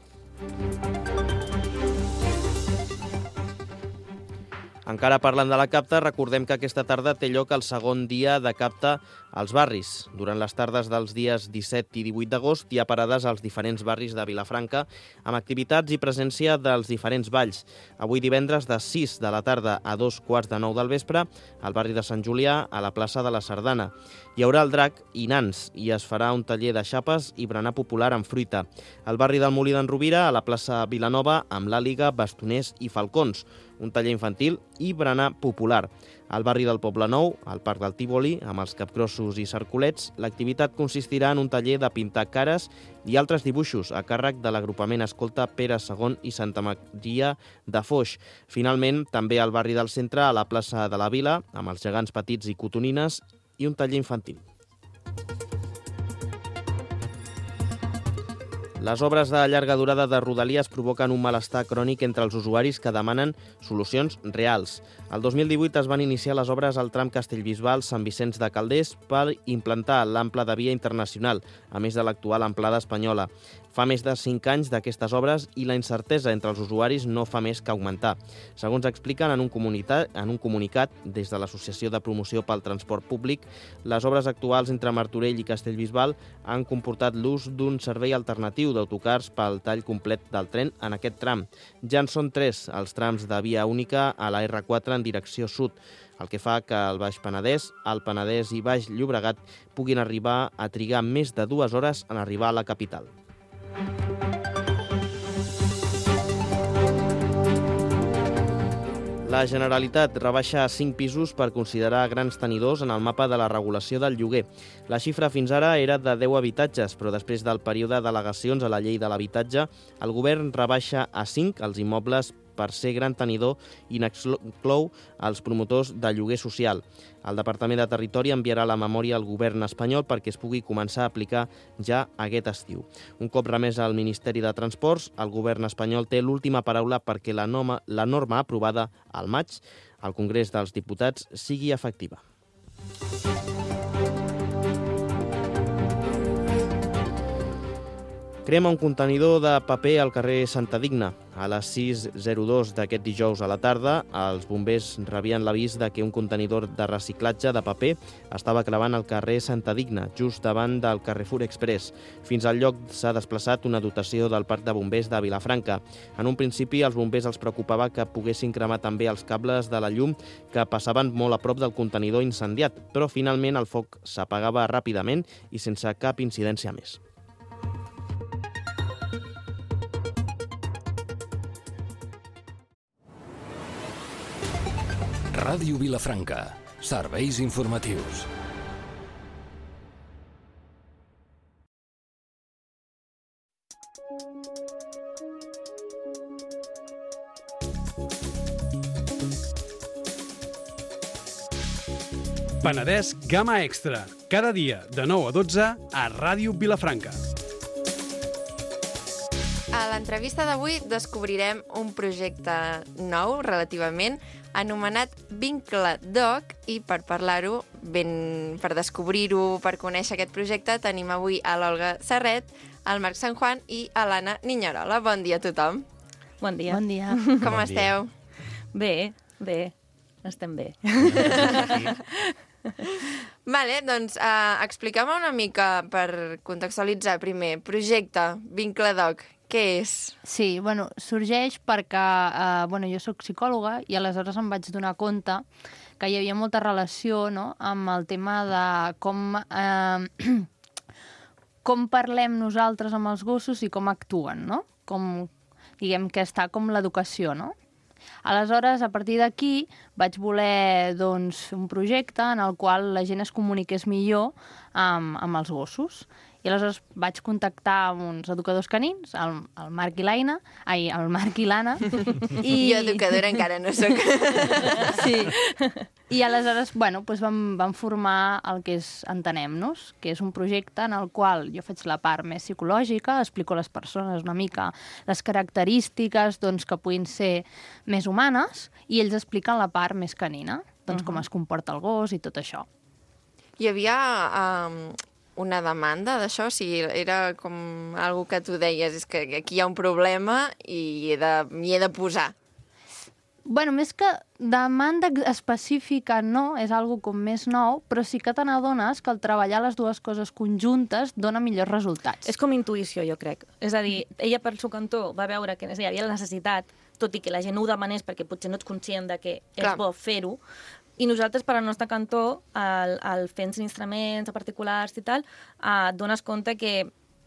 Encara parlant de la Capta, recordem que aquesta tarda té lloc el segon dia de Capta als barris. Durant les tardes dels dies disset i divuit d'agost hi ha parades als diferents barris de Vilafranca amb activitats i presència dels diferents balls. Avui divendres de sis de la tarda a dos quarts de nou del vespre al barri de Sant Julià, a la plaça de la Sardana. Hi haurà el drac i nans i es farà un taller de xapes i berenar popular amb fruita. Al barri del Molí d'en Rovira, a la plaça Vilanova, amb l'àliga, bastoners i falcons. Un taller infantil i berenar popular. Al barri del Poblenou, al Parc del Tívoli, amb els capgrossos i cercolets, l'activitat consistirà en un taller de pintar cares i altres dibuixos a càrrec de l'agrupament Escolta Pere segon i Santa Maria de Foix. Finalment, també al barri del Centre, a la plaça de la Vila, amb els gegants petits i cotonines i un taller infantil. Les obres de llarga durada de Rodalies provoquen un malestar crònic entre els usuaris que demanen solucions reals. El dos mil divuit es van iniciar les obres al tram Castellbisbal-Sant Vicenç de Calders per implantar l'ample de via internacional, a més de l'actual amplada espanyola. Fa més de cinc anys d'aquestes obres i la incertesa entre els usuaris no fa més que augmentar. Segons expliquen en un, en un comunicat des de l'Associació de Promoció pel Transport Públic, les obres actuals entre Martorell i Castellbisbal han comportat l'ús d'un servei alternatiu d'autocars pel tall complet del tren en aquest tram. Ja en són tres els trams de via única a la erre quatre en direcció sud, el que fa que el Baix Penedès, el Penedès i Baix Llobregat puguin arribar a trigar més de dues hores en arribar a la capital. La Generalitat rebaixa cinc pisos per considerar grans tenidors en el mapa de la regulació del lloguer. La xifra fins ara era de deu habitatges, però després del període d'al·legacions a la llei de l'habitatge, el govern rebaixa a cinc els immobles per ser gran tenidor i n'exclou els promotors de lloguer social. El Departament de Territori enviarà la memòria al govern espanyol perquè es pugui començar a aplicar ja aquest estiu. Un cop remesa al Ministeri de Transports, el govern espanyol té l'última paraula perquè la norma, la norma aprovada al maig al Congrés dels Diputats sigui efectiva. Crema un contenidor de paper al carrer Santa Digna. A les sis zero dos d'aquest dijous a la tarda, els bombers rebien l'avís de que un contenidor de reciclatge de paper estava cremant al carrer Santa Digna, just davant del Carrefour Express. Fins al lloc s'ha desplaçat una dotació del Parc de Bombers de Vilafranca. En un principi, als bombers els preocupava que poguessin cremar també els cables de la llum que passaven molt a prop del contenidor incendiat, però finalment el foc s'apagava ràpidament i sense cap incidència més. Ràdio Vilafranca. Serveis informatius. Penedès Gamma Extra. Cada dia de nou a dotze a Ràdio Vilafranca. A l'entrevista d'avui descobrirem un projecte nou, relativament, anomenat Vincle Doc, i per parlar-ho, ben, per descobrir-ho, per conèixer aquest projecte, tenim avui a l'Olga Serret, al Marc Sant Juan i a l'Anna Niñerola. Bon dia a tothom. Bon dia. Bon dia. Com Bon esteu? Bé, bé, estem bé. Vale, doncs uh, expliqueu-me una mica, per contextualitzar primer, projecte Vincle Doc. Què és? Sí, bueno, sorgeix perquè eh, bueno, jo sóc psicòloga i aleshores em vaig donar compte que hi havia molta relació, no?, amb el tema de com, eh, com parlem nosaltres amb els gossos i com actuen, no? Com, diguem que està com l'educació, no? Aleshores, a partir d'aquí, vaig voler doncs, fer un projecte en el qual la gent es comuniqués millor amb, amb els gossos. I aleshores vaig contactar amb uns educadors canins, el, el Marc i l'Aina, ai, el Marc i l'Anna. I... Jo educadora encara no soc. Sí. I aleshores, bueno, doncs vam, vam formar el que és Entenem-nos, que és un projecte en el qual jo faig la part més psicològica, explico a les persones una mica les característiques doncs, que puguin ser més humanes, i ells expliquen la part més canina, doncs uh-huh. com es comporta el gos i tot això. Hi havia um, una demanda d'això? O sigui, era com algo que tu deies, és que aquí hi ha un problema i he de, m'hi he de posar. Bueno, més que demanda específica no, és algo com més nou, però sí que te n'adones que el treballar les dues coses conjuntes dona millors resultats. És com intuïció, jo crec. És a dir, ella per seu cantó va veure que hi havia la necessitat, tot i que la gent no ho demanés perquè potser no ets conscient de que Clar. és bo fer-ho, i nosaltres, per al nostre cantó, al, al fer instruments a particulars i tal, eh, et dones compte que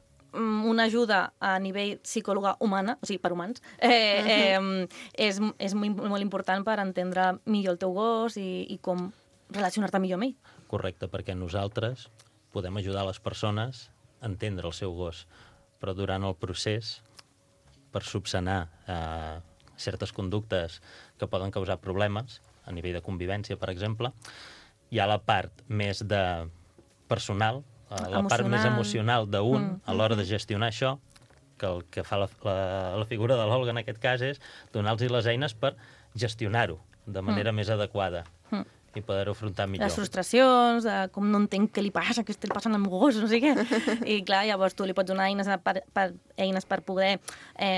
una ajuda a nivell psicòloga humana, o sigui, per humans, eh, eh, és, és molt, molt important per entendre millor el teu gos i, i com relacionar-te millor amb ell. Correcte, perquè nosaltres podem ajudar les persones a entendre el seu gos, però durant el procés, per subsanar eh, certes conductes que poden causar problemes, a nivell de convivència, per exemple, hi ha la part més de personal, la emocional. part més emocional d'un mm. a l'hora de gestionar això, que el que fa la, la, la figura de l'Olga en aquest cas és donar-los les eines per gestionar-ho de manera mm. més adequada mm. i poder-ho afrontar millor. Les frustracions, de com no entenc què li passa, què estic passant amb gos, no sé què. I clar, llavors tu li pots donar eines per, per, eines per poder eh,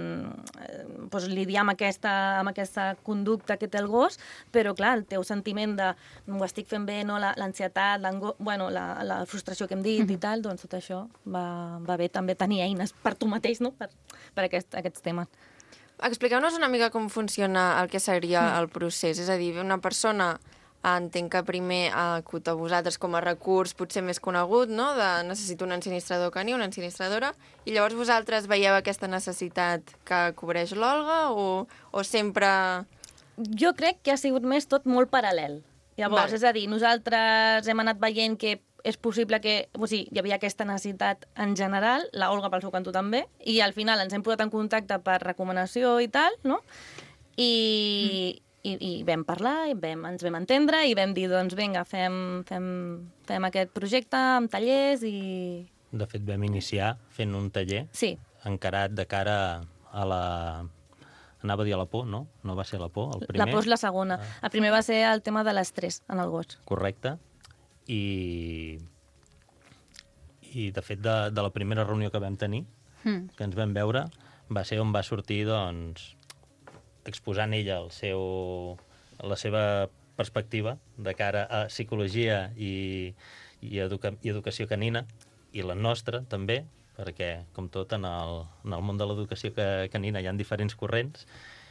pues, lidiar amb aquesta, amb aquesta conducta que té el gos, però clar, el teu sentiment de ho estic fent bé, no, l'ansietat, bueno, la, la frustració que hem dit mm-hmm. i tal, doncs tot això va, va bé també tenir eines per tu mateix, no?, per, per aquest, aquests temes. Expliqueu-nos una mica com funciona el que seria el procés. És a dir, una persona, entenc que primer acut a vosaltres com a recurs potser més conegut, no?, de necessito un ensinistrador caní, una ensinistradora, i llavors vosaltres veieu aquesta necessitat que cobreix l'Olga o, o sempre... Jo crec que ha sigut més tot molt paral·lel. Llavors, vale. És a dir, nosaltres hem anat veient que és possible que... O sigui, hi havia aquesta necessitat en general, la Olga pel seu cantó també, i al final ens hem posat en contacte per recomanació i tal, no? I, mm. i, i vam parlar, i vam, ens vam entendre, i vam dir, doncs vinga, fem, fem, fem aquest projecte amb tallers i... De fet, vam iniciar fent un taller sí. encarat de cara a la... Anava a dir a la por, no? No va ser la por, el primer. La por és la segona. Ah. El primer va ser el tema de l'estrès en el gos. Correcte. I, i de fet, de, de la primera reunió que vam tenir, Mm. que ens vam veure va ser on va sortir, doncs, exposant ella el seu, la seva perspectiva de cara a psicologia i, i, educa, i educació canina, i la nostra també, perquè, com tot, en el, en el món de l'educació canina hi ha diferents corrents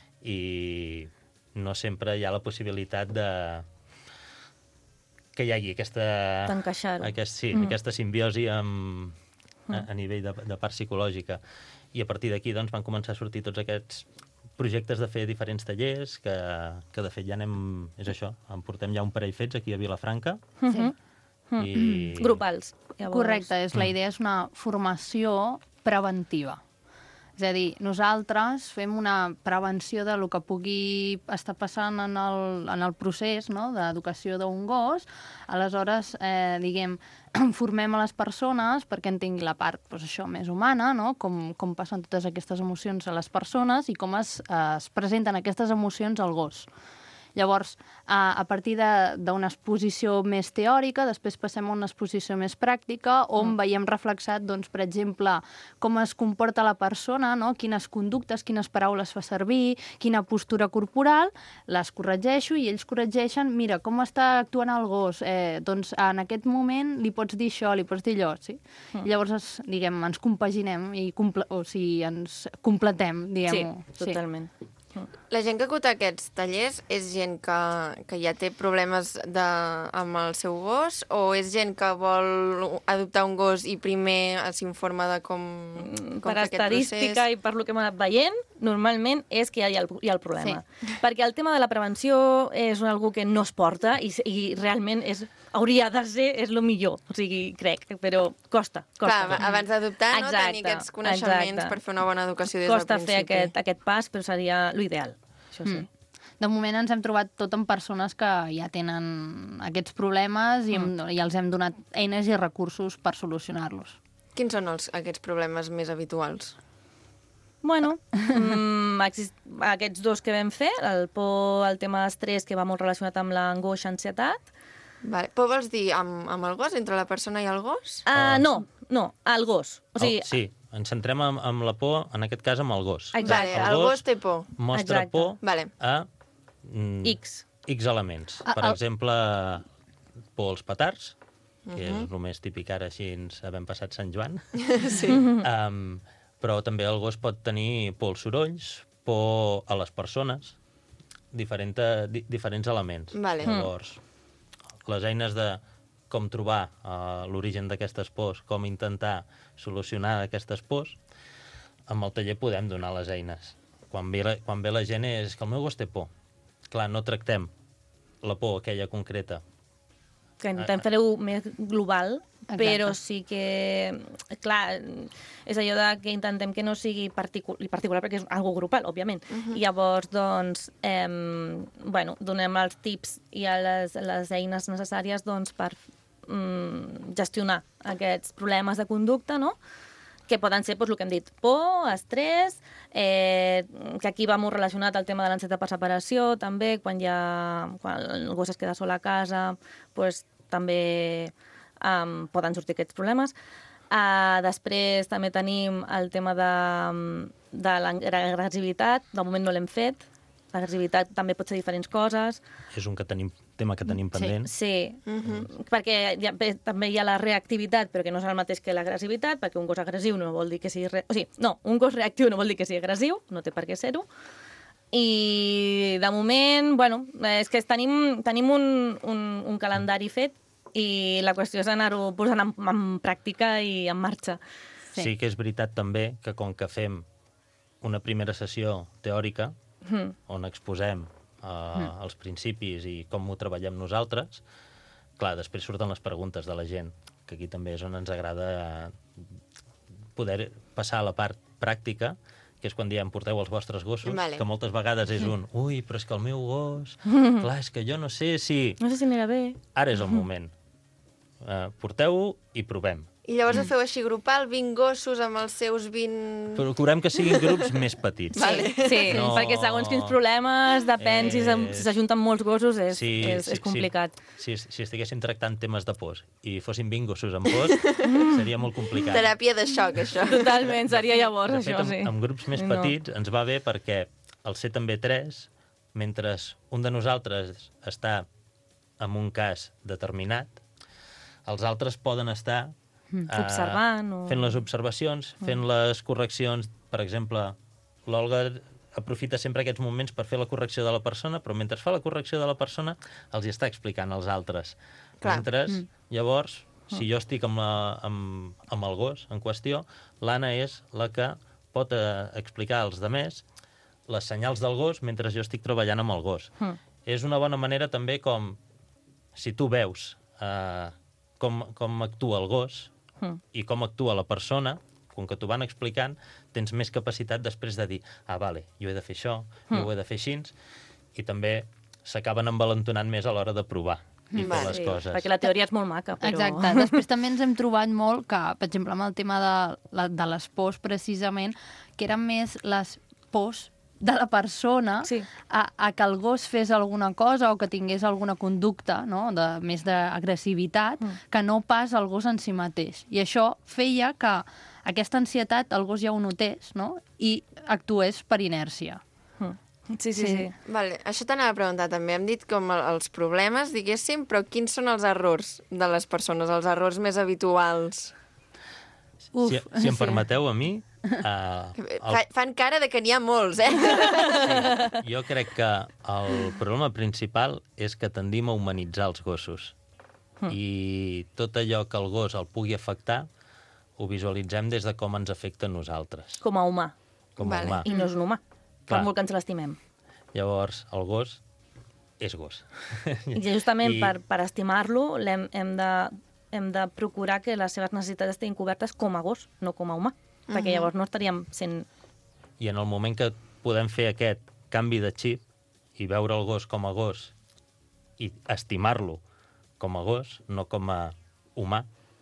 i no sempre hi ha la possibilitat de que hi hagi aquesta... D'encaixar-ho. Aquest, sí, Mm. aquesta simbiosi amb, a, a nivell de, de part psicològica. I a partir d'aquí doncs, van començar a sortir tots aquests projectes de fer diferents tallers, que, que de fet ja anem... És això, en portem ja un parell fets aquí a Vilafranca. Sí. I... Grupals. Llavors... Correcte, és, la idea és una formació preventiva. És a dir, nosaltres fem una prevenció de lo que pugui estar passant en el, en el procés, no?, d'educació d'un gos. Aleshores, eh, diguem, formem a les persones perquè entenguin la part, doncs això, més humana, no?, com, com passen totes aquestes emocions a les persones i com es, eh, es presenten aquestes emocions al gos. Llavors, a, a partir d'una exposició més teòrica, després passem a una exposició més pràctica, on mm. veiem reflexat, doncs, per exemple, com es comporta la persona, no?, quines conductes, quines paraules fa servir, quina postura corporal, les corregeixo i ells corregeixen, mira, com està actuant el gos, eh, doncs en aquest moment li pots dir això, li pots dir allò, sí? Mm. Llavors, es, diguem, ens compaginem, i comple o sigui, ens completem, diguem-ho. Sí, totalment. Sí. La gent que acuta aquests tallers és gent que, que ja té problemes de, amb el seu gos o és gent que vol adoptar un gos i primer s'informa de com, com per fer aquest estadística procés? I per lo que hem anat veient, normalment és que hi ha el, hi ha el problema. Sí. Perquè el tema de la prevenció és una que no es porta i, i realment és, hauria de ser és el millor, o sigui, crec, però costa. costa. Clar, abans d'adoptar, no, tenir aquests coneixements exacte. Per fer una bona educació des costa del principi. Costa fer aquest, aquest pas, però seria l'ideal, això sí. Mm. De moment ens hem trobat tot amb persones que ja tenen aquests problemes i, hem, mm. i els hem donat eines i recursos per solucionar-los. Quins són els, aquests problemes més habituals? Bueno, mm, exist... aquests dos que vam fer, el por, el tema d'estrès, que va molt relacionat amb l'angoixa, ansietat. Vale. Por vols dir amb, amb el gos, entre la persona i el gos? Uh, no, no, el gos. O sigui, el, sí, ens centrem amb, amb la por, en aquest cas amb el gos. Exacte. Vale, el, el gos té por. Mostra Exacte. por vale. a mm, X. X elements. Ah, per el... exemple, por als petards, que uh -huh. és el més típic ara així havent passat Sant Joan. Sí. Um, però també el gos pot tenir por als sorolls, por a les persones, diferent, di, diferents elements. Vale. Llavors, les eines de com trobar uh, l'origen d'aquestes pors, com intentar solucionar aquestes pors, amb el taller podem donar les eines. Quan ve la, quan ve la gent és que el meu gos té por. Clar, no tractem la por aquella concreta. Que intentem fer-ho més global, Exacte. però sí que, clar, és allò de que intentem que no sigui particu particular, perquè és algo grupal, òbviament. Uh -huh. I llavors, doncs, eh, bueno, donem els tips i les, les eines necessàries doncs, per mm, gestionar aquests problemes de conducta, no?, que poden ser doncs, el que hem dit, por, estrès, eh, que aquí va molt relacionat al tema de l'ansietat per separació, també, quan, ja, quan el gos es queda sol a casa, doncs, també um, poden sortir aquests problemes. Uh, després també tenim el tema de, de l'agressivitat, de moment no l'hem fet, l'agressivitat també pot ser diferents coses. És un que tenim, tema que tenim pendent. Sí, sí. Uh-huh. Perquè hi ha, bé, també hi ha la reactivitat, però que no és el mateix que l'agressivitat, perquè un gos agressiu no vol dir que sigui... Re... O sigui, no, un gos reactiu no vol dir que sigui agressiu, no té per què ser-ho. I de moment, bueno, és que tenim, tenim un, un, un calendari fet i la qüestió és anar-ho posant en, en pràctica i en marxa. Sí. Sí que és veritat també que com que fem una primera sessió teòrica, mm. on exposem uh, mm. els principis i com ho treballem nosaltres, clar, després surten les preguntes de la gent, que aquí també és on ens agrada poder passar a la part pràctica, que és quan diem porteu els vostres gossos, vale. Que moltes vegades és un ui, però és que el meu gos, clar, és que jo no sé si... No sé si anirà bé. Ara és el moment. Uh, porteu-ho i provem. I llavors ho feu així grupal, vint gossos amb els seus vint... Procurem que siguin grups més petits. Sí, sí No. perquè segons quins problemes, depèn si s'am- Eh, si s'ajunten molts gossos, és, Sí, és, sí, és complicat. Sí. Si, si estiguéssim tractant temes de pors i fossin vint gossos amb pors, seria molt complicat. Teràpia de xoc, això. Totalment, seria llavors De fet, això, amb, sí. amb grups més No. petits ens va bé perquè al ser també tres, mentre un de nosaltres està en un cas determinat, els altres poden estar eh, Observant o- fent les observacions, fent les correccions. Per exemple, l'Olga aprofita sempre aquests moments per fer la correcció de la persona, però mentre fa la correcció de la persona els hi està explicant als altres. Clar. Mentre, llavors, si jo estic amb, la, amb, amb el gos en qüestió, l'Anna és la que pot eh, explicar als demés les senyals del gos mentre jo estic treballant amb el gos. Mm. És una bona manera també com, si tu veus eh, com, com actua el gos Mm. i com actua la persona, com que t'ho van explicant, tens més capacitat després de dir, ah, vale, jo he de fer això, jo ho he de fer així, i també s'acaben envalentonant més a l'hora de provar i fer Vale. les Sí, coses. perquè la teoria és molt maca, però... Exacte. Després també ens hem trobat molt que, per exemple, amb el tema de, la, de les pors, precisament, que eren més les pors de la persona Sí. a, a que el gos fes alguna cosa o que tingués alguna conducta, no?, de, més d'agressivitat, mm. que no pas el gos en si mateix. I això feia que aquesta ansietat el gos ja ho notés, no?, i actués per inèrcia. Mm. Sí, sí, sí. Sí. sí. Vale, això t'anava a preguntar també. Hem dit com el- els problemes, diguéssim, però quins són els errors de les persones, els errors més habituals? Uf, si, si em sí. permeteu a mi, uh, Fa, fan cara de que n'hi ha molts, eh? jo crec que el problema principal és que tendim a humanitzar els gossos. Mm. I tot allò que el gos el pugui afectar ho visualitzem des de com ens afecta a nosaltres, Com a humà. com a Vale. humà. I no és un humà, per Clar. molt que ens l'estimem. Llavors, el gos és gos. I justament I- per, per estimar-lo l'hem- hem de, hem de procurar que les seves necessitats estiguin cobertes com a gos, no com a humà. Perquè llavors no estaríem sent... I en el moment que podem fer aquest canvi de xip i veure el gos com a gos i estimar-lo com a gos, no com a humà,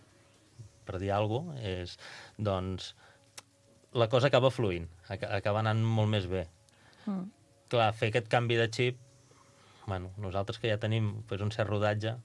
per dir alguna cosa, és, doncs, la cosa acaba fluint, aca- acaba anant molt més bé. Mm. Clar, fer aquest canvi de xip, bueno, nosaltres que ja tenim pues, un cert rodatge,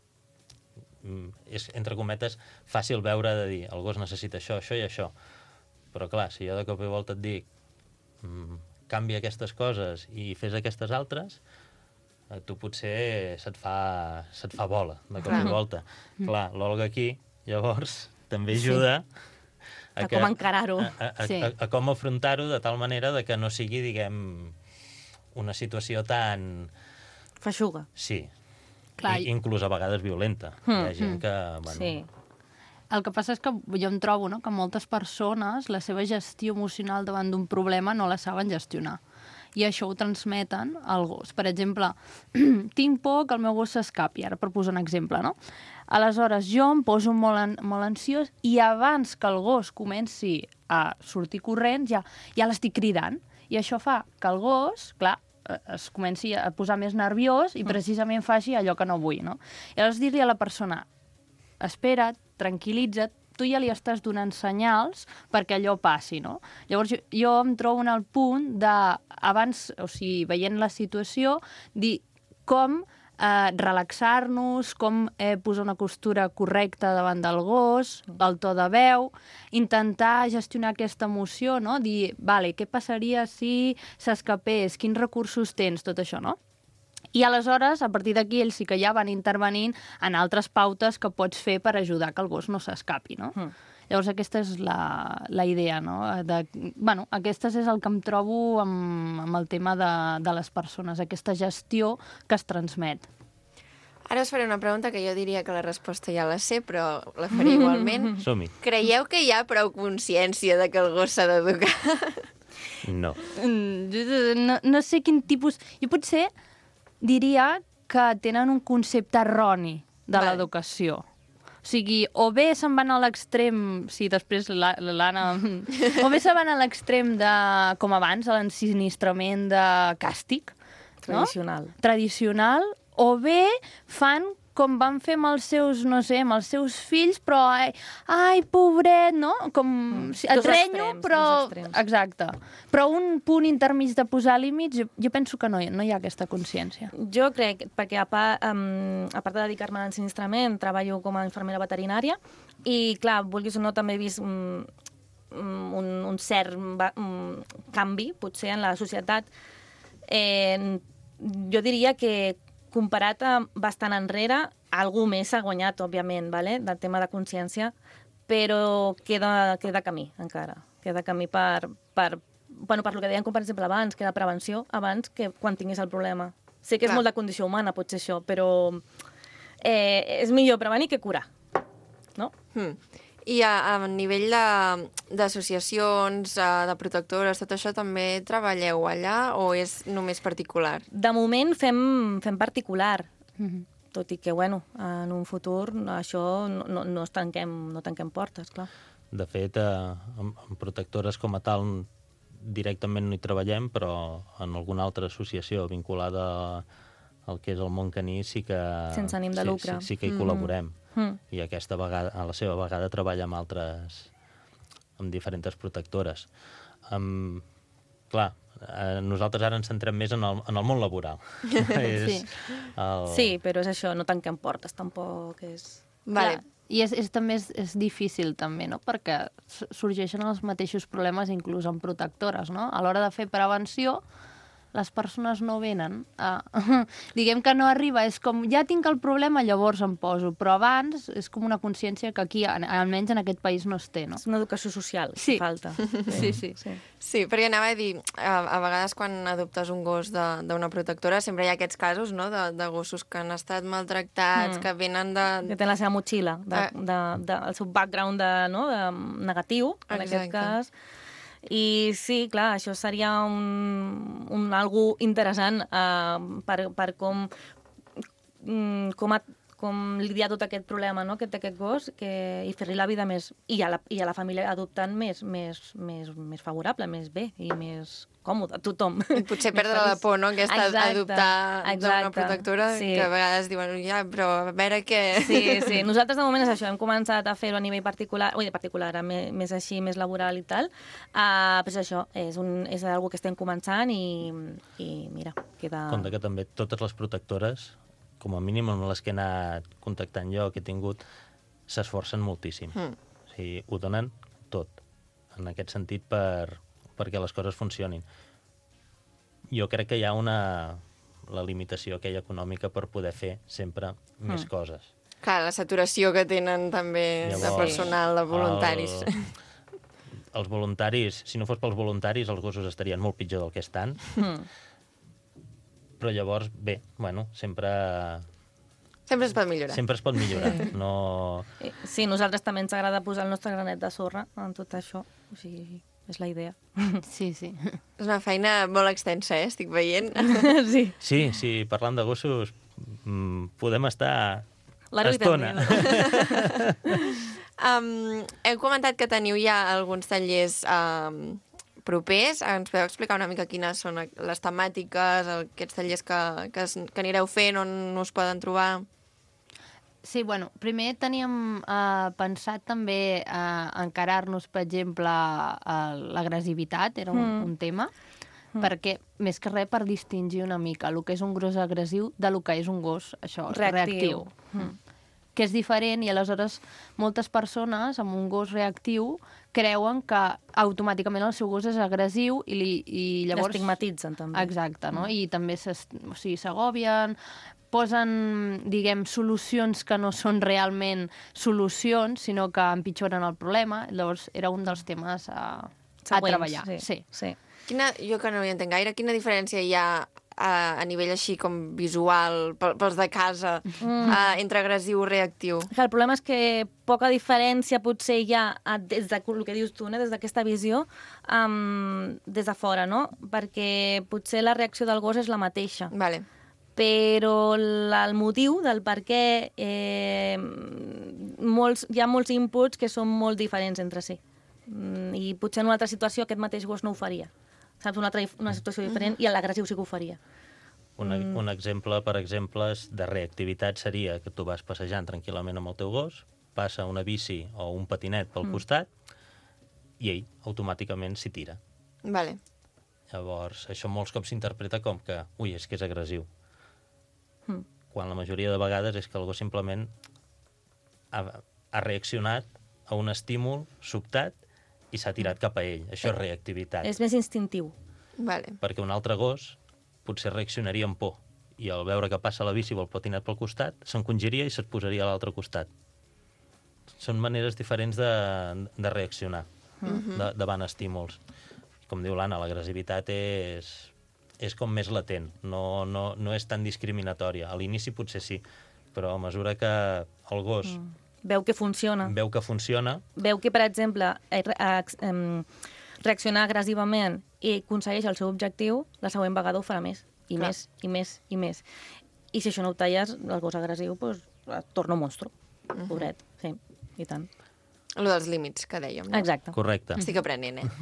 mm, és, entre cometes, fàcil veure de dir, el gos necessita això, això i això. Però clar, si jo de cop i volta et dic mm, canvia aquestes coses i fes aquestes altres, eh, tu potser se't fa, se't fa bola de cop Clar. i volta. Clar, l'Olga aquí, llavors, també ajuda A com encarar-ho. A, a, a, Sí. a, a com afrontar-ho de tal manera de que no sigui, diguem, una situació tan... Feixuga. Sí, Clar, I, inclús a vegades violenta. Hi ha gent que... Bueno, Sí. El que passa és que jo em trobo, no?, que moltes persones la seva gestió emocional davant d'un problema no la saben gestionar. I això ho transmeten al gos. Per exemple, tinc por que el meu gos s'escapi, ara per posar un exemple, no? Aleshores, jo em poso molt, an molt ansiós i abans que el gos comenci a sortir corrents ja, ja l'estic cridant. I això fa que el gos, clar, eh, es comenci a posar més nerviós i precisament faci allò que no vull, no? I llavors dir-li a la persona, espera't, tranquil·litza't, tu ja li estàs donant senyals perquè allò passi, no? Llavors jo, jo em trobo en el punt de, abans, o sigui, veient la situació, dir com eh, relaxar-nos, com eh, posar una postura correcta davant del gos, el to de veu, intentar gestionar aquesta emoció, no? Dir, vale, què passaria si s'escapés, quins recursos tens, tot això, no? I aleshores, a partir d'aquí, ells sí que ja van intervenint en altres pautes que pots fer per ajudar que el gos no s'escapi, no? Mm. Llavors aquesta és la, la idea, no? De, bueno, aquesta és el que em trobo amb, amb el tema de, de les persones, aquesta gestió que es transmet. Ara us faré una pregunta que jo diria que la resposta ja la sé, però la faré igualment. som-hi. Creieu que hi ha prou consciència de que el gos s'ha d'educar? No. Mm, No, no sé quin tipus... Jo potser diria que tenen un concepte erroni de Vale. l'educació. O sigui, o bé se'n van a l'extrem, sí, després la- l'Anna... o bé se'n van a l'extrem de, com abans, a l'ensinistrament de càstig, no? Tradicional. Tradicional, o bé fan com van fer amb els seus, no sé, amb els seus fills, però, ai, ai pobret, no? Com, mm. et Dos renyo, extrems, però... dos extrems. Exacte. Però un punt intermig de posar límits, jo, jo penso que no, hi- no hi ha aquesta consciència. Jo crec, perquè a part, um, a part de dedicar-me a l'ensinistrament, treballo com a infermera veterinària i, clar, vulguis o no, també he vist um, un, un cert um, canvi, potser, en la societat. Eh, jo diria que, comparat a bastant enrere, algú més s'ha guanyat, òbviament, vale? Del tema de consciència, però queda, queda camí, encara. Queda camí per, per, bueno, per lo que deien, com per exemple, abans, que la prevenció, abans que quan tinguis el problema. Sé que és Clar. molt de condició humana, potser això, però eh, és millor prevenir que curar, no? Hmm. I a, a nivell de- d'associacions, eh, de protectores, tot això també treballeu allà o és només particular? De moment fem, fem particular, Mhm. tot i que, bueno, en un futur això no, no, no, es tanquem, no tanquem portes, clar. De fet, eh, amb, amb protectores com a tal directament no hi treballem, però en alguna altra associació vinculada al que és el món caní sí que... Sense ànim de sí, lucre. Sí, sí que hi Mm. col·laborem. Mm. I aquesta vegada, a la seva vegada treballa amb altres, amb diferents protectores. Um, clar, eh, nosaltres ara ens centrem més en el, en el món laboral. és Sí. el... Sí, però és això, no tanquem portes, tampoc és... Vale. Clar, I és, és, també és, és difícil, també, no? Perquè s- sorgeixen els mateixos problemes inclús amb protectores, no? A l'hora de fer prevenció, les persones no venen a... Diguem que no arriba, és com, ja tinc el problema, llavors em poso. Però abans és com una consciència que aquí, en- almenys en aquest país, no es té, no? És una educació social, Sí. que falta. Sí, sí. sí. Sí, perquè anava a dir, a, a vegades quan adoptes un gos de- d'una protectora sempre hi ha aquests casos, no?, de, de gossos que han estat maltractats, Mm. que venen de... Que té la seva motxilla, de, Ah. de, de, el seu background de, no, de negatiu, en Exacte. aquest cas. I sí, clar, això seria un, un algo interessant uh, per, per com, mm, com, a, com lidiar tot aquest problema, no?, que té aquest gos, que, i fer-li la vida més... I a la, i a la família adoptant més, més, més, més favorable, més bé i més còmode, a tothom. I potser Més perdre la feliç. por, no?, aquesta Exacte, adoptar d'una exacte, protectora, sí. que a vegades diuen, ja, però a veure què... Sí, sí. Nosaltres de moment és això, hem començat a fer-ho a nivell particular, ui, de particular, a més, més així, més laboral i tal, uh, però és això, és, un, és algo que estem començant i, i mira, queda... Compte que també totes les protectores, com a mínim amb les que he anat contactant jo, que he tingut, s'esforcen moltíssim. Mm. O sigui, ho donen tot, en aquest sentit, per, perquè les coses funcionin. Jo crec que hi ha una, la limitació aquella econòmica per poder fer sempre més Mm. coses. Clar, la saturació que tenen també de Llavors, personal, de voluntaris. El, els voluntaris, si no fos pels voluntaris, els gossos estarien molt pitjor del que estan. Mm. Però llavors, bé, bueno, sempre, Sempre es pot millorar. sempre es pot millorar. No... Sí, nosaltres també ens agrada posar el nostre granet de sorra en tot això, o sigui, és la idea. Sí, sí. És una feina molt extensa, eh? Estic veient. Sí. Sí, sí, parlant de gossos, mm, podem estar L'Aro i estona. també. Um, heu comentat que teniu ja alguns tallers um, propers. Ens podeu explicar una mica quines són les temàtiques, aquests tallers que, que, es, que anireu fent, on us poden trobar? Sí, bueno, primer teníem eh, pensat també eh, encarar-nos, per exemple, a l'agressivitat, era un, Mm. un tema, perquè, més que res, per distingir una mica el que és un gos agressiu de lo que és un gos, això, reactiu. Reactiu. Mm. Que és diferent i aleshores moltes persones amb un gos reactiu creuen que automàticament el seu gos és agressiu i, li, i llavors... L'estigmatitzen, també. Exacte, no? I també s'es- o sigui, s'agobien, posen, diguem, solucions que no són realment solucions, sinó que empitjoren el problema. Llavors era un dels temes a, a Següents, treballar. Sí. Sí. sí. Quina, jo que no hi entenc gaire, quina diferència hi ha a, a nivell així com visual, pel- pels de casa, mm. entre agressiu i reactiu? El problema és que poca diferència potser hi ha a- des de el que dius tu, no? Des d'aquesta visió, um, des de fora, no? Perquè potser la reacció del gos és la mateixa. Vale. Però la, el motiu del per què eh, molts, hi ha molts inputs que són molt diferents entre si. Mm, I potser en una altra situació aquest mateix gos no ho faria. Saps? Una, altra, una situació diferent i l'agressiu sí que ho faria. Un, mm. un exemple, per exemple, de reactivitat seria que tu vas passejant tranquil·lament amb el teu gos, passa una bici o un patinet pel mm. costat i ell automàticament s'hi tira. Vale. Llavors, això molts cops s'interpreta com que, ui, és que és agressiu. Mm. Quan la majoria de vegades és que el gos simplement ha, ha reaccionat a un estímul sobtat i s'ha tirat cap a ell. Això és reactivitat. És més instintiu. Vale. Perquè un altre gos potser reaccionaria amb por i al veure que passa la bici o el patinet pel costat s'encongiria i se't posaria a l'altre costat. Són maneres diferents de, de reaccionar mm-hmm. de, davant estímuls. Com diu l'Anna, l'agressivitat és, és com més latent, no, no, no és tan discriminatòria. A l'inici potser sí, però a mesura que el gos mm. veu que funciona, veu que funciona, veu que, per exemple, eh, eh, reaccionar agressivament i aconsegueix el seu objectiu, la següent vegada ho farà més, i Clar. més, i més, i més. I si això no ho talles, el gos agressiu, doncs, et torna un monstru, uh-huh. pobret, sí, i tant. Lo dels límits que dèiem, no? Exacte. Correcte. Estic aprenent, eh?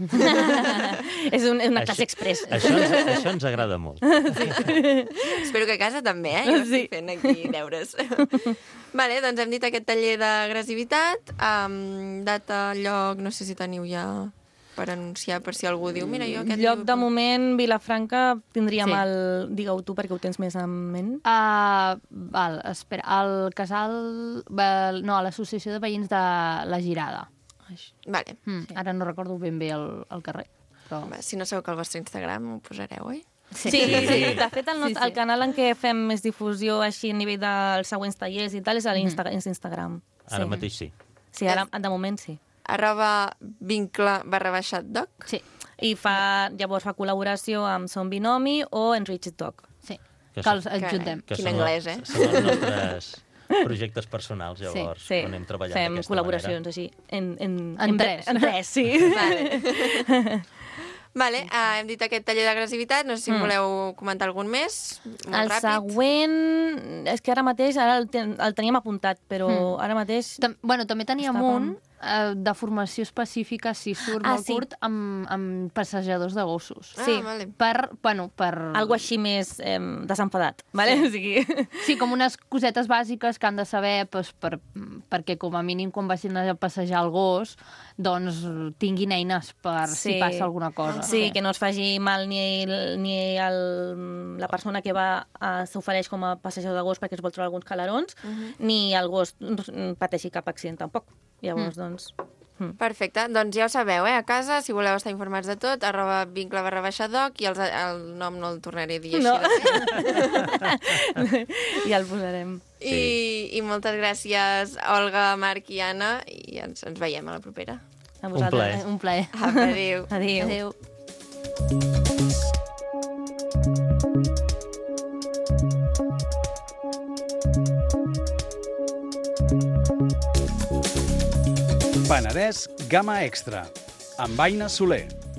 és, un, és una classe express. Això ens, això ens agrada molt. Sí. Espero que a casa també, eh? Jo sí. estic fent aquí deures. Vale, doncs hem dit aquest taller d'agressivitat, um, data, lloc, no sé si teniu ja per anunciar, per si algú diu, mira, jo aquest... Lloc de moment, Vilafranca, tindríem Sí. el... Digue-ho tu, perquè ho tens més en ment. Uh, val, espera, el casal... Val, no, a l'Associació de Veïns de la Girada. Vale. Mm, sí. Ara no recordo ben bé el, el carrer. Però... Va, si no sabeu que al vostre Instagram ho posareu, oi? Sí, sí, sí. De fet, el, nostre, Sí, sí. el canal en què fem més difusió així a nivell dels següents tallers i tal és a l'Insta- Mhm. Instagram. Ara sí. mateix sí. Sí, ara, de moment sí. Arroba vincle barra baixat doc. Sí, I fa, llavors fa col·laboració amb Son Binomi o Enriched Dog. sí. Que Que els són- adjuntem. Que Quin són anglès, els, eh? Són els nostres projectes personals, llavors, Sí, on hem treballat fem d'aquesta col·laboracions manera. així. En, en, En tres. En tres, sí. Vale. Vale, uh, hem dit aquest taller d'agressivitat, no sé si mm. voleu comentar algun més, molt El ràpid. següent... És que ara mateix, ara el, ten, el teníem apuntat, però Mm. ara mateix... Tam bueno, també teníem Estava- un eh, de formació específica, si surt Ah, molt sí. curt, amb, amb passejadors de gossos. Ah, Sí. vale. Per, bueno, per... Algo així més eh, desenfadat, vale? Sí. O sigui... Sí, com unes cosetes bàsiques que han de saber pues, per, perquè com a mínim quan vagin a passejar el gos doncs tinguin eines per Sí. si passa alguna cosa. Sí, que no es faci mal ni, el, ni el, la persona que va a- s'ofereix com a passejador de gos perquè es vol treure alguns calarons, uh -huh. ni el gos mm, pateixi cap accident tampoc. Llavors, mm. doncs... Perfecte, doncs ja ho sabeu, eh? A casa, si voleu estar informats de tot, arroba vincle barra baixa doc, i els, el nom no el tornaré a dir així. No. De ja el posarem. I, I moltes gràcies, Olga, Marc i Anna, i ens, ens veiem a la propera. A Un vosaltres. plaer. Un plaer. Apa, adéu. Adéu. Adéu. Penedès Gamma Extra, amb Aina Soler.